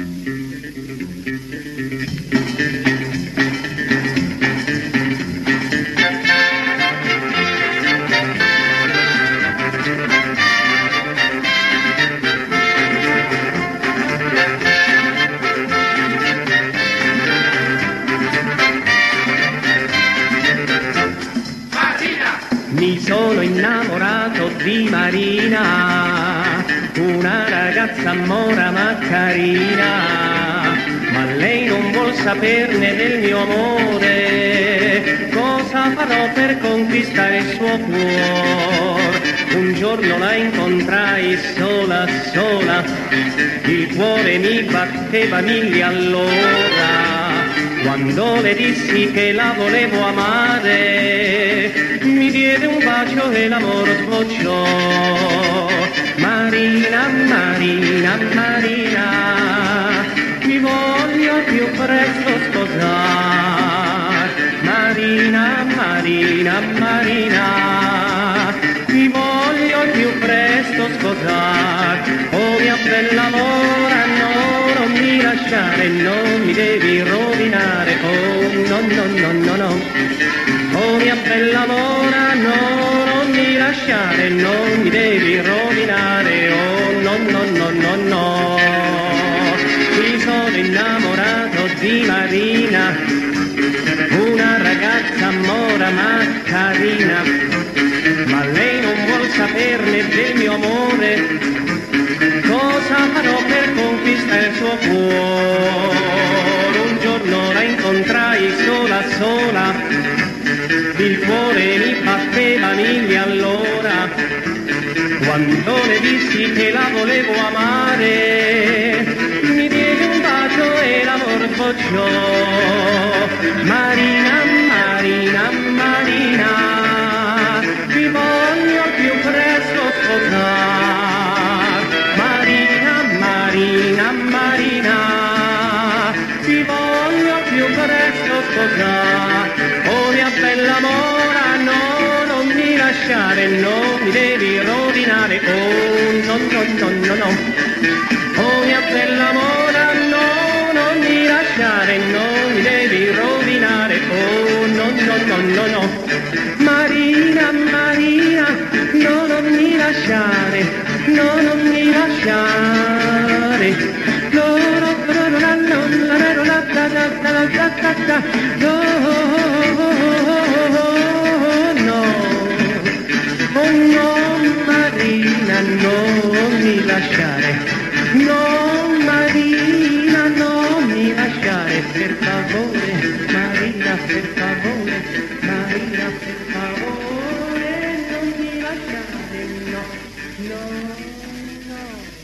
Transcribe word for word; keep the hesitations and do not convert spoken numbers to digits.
Mi sono innamorato di Marina, una ragazza mora ma carina, ma lei non vuol saperne del mio amore. Cosa farò per conquistare il suo cuore? Un giorno la incontrai sola, sola, il cuore mi batteva mille all'ora. Quando le dissi che la volevo amare, mi diede un bacio e l'amore sbocciò. Marina, Marina, Marina, mi voglio più presto sposare. Marina, Marina, Marina, mi voglio più presto sposare. Oh mia bella mora, no, non mi lasciare, non mi devi rovinare. Oh no, no, no, no, no. Oh mia bella mora, no, non mi lasciare, non mi devi rovinare. Oh no, no, no, no, no. Mi sono innamorato di Marina, una ragazza mora ma carina, ma lei non vuol saperne del mio amore. Cosa farò per conquistare il suo cuore? Un giorno la incontrai sola, sola, il cuore mi batteva mille all'ora. Quando le dissi che la volevo amare, mi diede un bacio e l'amor sbocciò. Marina, Marina, Marina, ti voglio più presto sposare. Marina, Marina, Marina, ti voglio più presto sposare. Oh mia bella mora, no, non mi lasciare, non mi devi rovinare. Oh no, no, no, no, no. Oh mia bella mora, no, non mi lasciare, non mi devi rovinare. Oh no, no, no, no, no. Marina, Marina, no, non mi lasciare, no, non mi lasciare. No, no, no, no, no, no, no, no, no, no, oh no, Marina, non mi lasciare, no, Marina, non mi lasciare, per favore, Marina, per favore, Marina, per favore, non mi lasciare, no, no, no.